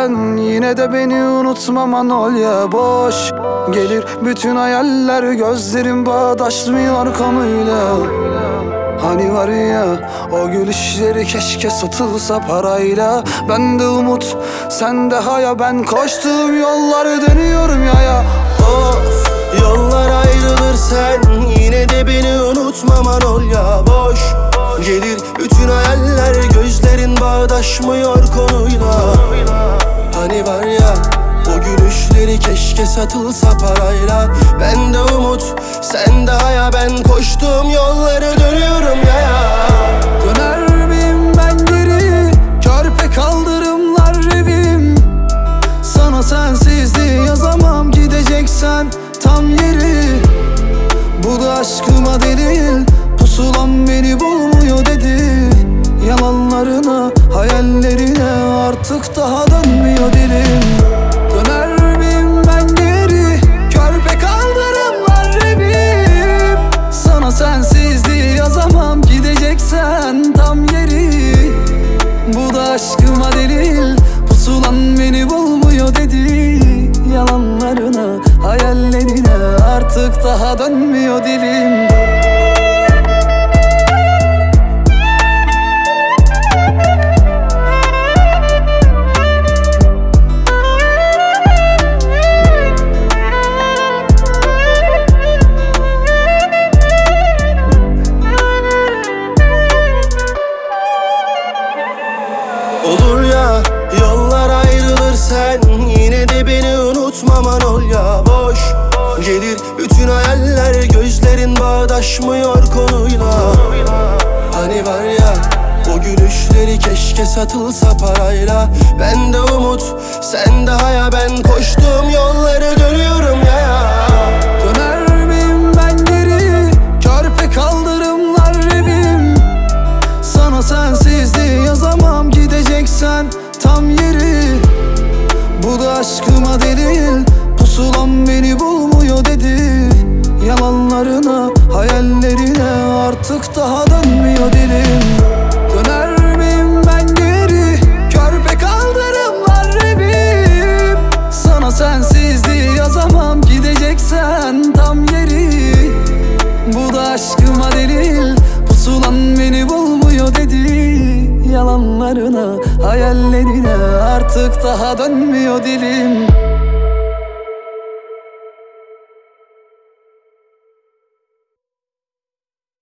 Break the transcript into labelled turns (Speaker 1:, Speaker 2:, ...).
Speaker 1: sen yine de beni unutma Manolya. Boş gelir bütün hayaller, gözlerim bağdaşmıyor konuyla. Hani var ya o gülüşleri keşke satılsa parayla. Bende umut sende haya, ben koştuğum yolları dönüyorum yaya.
Speaker 2: Of, yollar ayrılır sen yine de beni unutma Manolya. Boş gelir bütün hayaller, gözlerin bağdaşmıyor konuyla. Hani var ya o gülüşleri keşke satılsa parayla. Bende umut sende haya, ben koştuğum yolları dönüyorum yaya.
Speaker 1: Döner miyim ben geri, körpe kaldırımlar evim. Sana sensizliği yazamam, gideceksen tam yeri. Bu da aşkıma delil, pusulam beni bulmuyor dedi. Yalanlarına, hayallerine artık daha dönmüyor dilim. Döner miyim ben geri, körpe kaldırımlar evim. Sana sensizliği yazamam, gideceksen tam yeri. Bu da aşkıma delil, pusulan beni bulmuyor dedi. Yalanlarına, hayallerine artık daha dönmüyor dilim.
Speaker 2: Olur ya yollar ayrılır sen yine de beni unutma Manolya. Boş gelir bütün hayaller, gözlerin bağdaşmıyor konuyla. Hani var ya o gülüşleri keşke satılsa parayla. Bende umut sende haya, ben koştuğum yolları dönüyorum yaya.
Speaker 1: Döner miyim ben geri, körpe kaldırımlar evim. Sana sensizliği yazamam, gideceksen tam yeri. Bu da aşkıma delil, pusulam beni bulmuyor dedi. Yalanlarına, hayallerine artık daha dönmüyor dilim. Döner miyim ben geri, körpe kaldırımlar evim. Sana sensizliği yazamam, gideceksen tam yeri. Bu da aşkıma delil, pusulan beni bulmuyor dedi. Yalanlarına, hayallerine artık daha dönmüyor dilim.